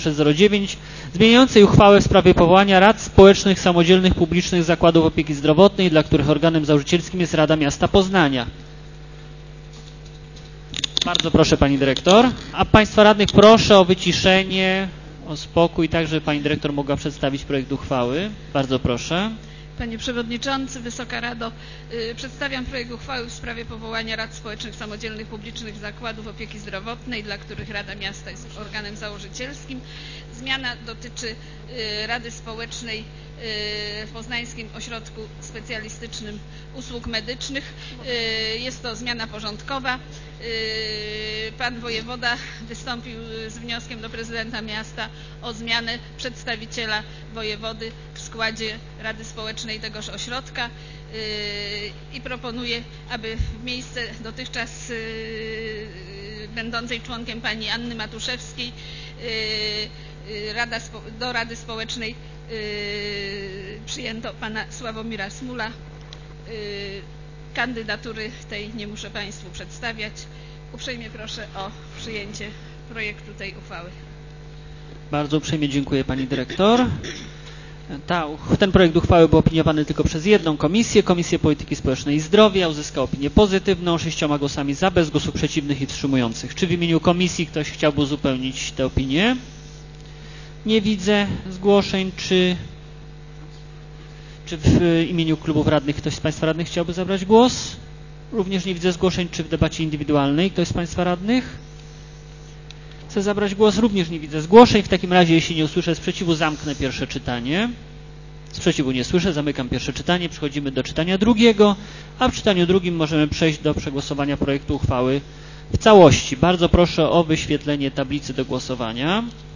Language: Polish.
2016/09 zmieniającej uchwałę w sprawie powołania rad społecznych samodzielnych publicznych zakładów opieki zdrowotnej, dla których organem założycielskim jest Rada Miasta Poznania. Bardzo proszę Pani Dyrektor. A Państwa radnych proszę o wyciszenie, o spokój, tak żeby Pani Dyrektor mogła przedstawić projekt uchwały. Bardzo proszę. Panie Przewodniczący, Wysoka Rado, przedstawiam projekt uchwały w sprawie powołania rad społecznych samodzielnych publicznych zakładów opieki zdrowotnej, dla których Rada Miasta jest organem założycielskim. Zmiana dotyczy Rady Społecznej w Poznańskim Ośrodku Specjalistycznym Usług Medycznych. Jest to zmiana porządkowa. Pan wojewoda wystąpił z wnioskiem do prezydenta miasta o zmianę przedstawiciela wojewody w składzie Rady Społecznej tegoż ośrodka i proponuje, aby w miejsce dotychczas będącej członkiem pani Anny Matuszewskiej do Rady Społecznej przyjęto pana Sławomira Smula. Kandydatury tej nie muszę Państwu przedstawiać. Uprzejmie proszę o przyjęcie projektu tej uchwały. Bardzo uprzejmie dziękuję Pani Dyrektor. Ten projekt uchwały był opiniowany tylko przez jedną komisję, Komisję Polityki Społecznej i Zdrowia. Uzyskał opinię pozytywną, 6 głosami za, bez głosów przeciwnych i wstrzymujących. Czy w imieniu komisji ktoś chciałby uzupełnić tę opinię? Nie widzę zgłoszeń. Czy w imieniu klubów radnych ktoś z Państwa radnych chciałby zabrać głos? Również nie widzę zgłoszeń. Czy w debacie indywidualnej ktoś z Państwa radnych chce zabrać głos? Również nie widzę zgłoszeń. W takim razie, jeśli nie usłyszę sprzeciwu, zamknę pierwsze czytanie. Sprzeciwu nie słyszę, zamykam pierwsze czytanie. Przechodzimy do czytania drugiego, a w czytaniu drugim możemy przejść do przegłosowania projektu uchwały w całości. Bardzo proszę o wyświetlenie tablicy do głosowania.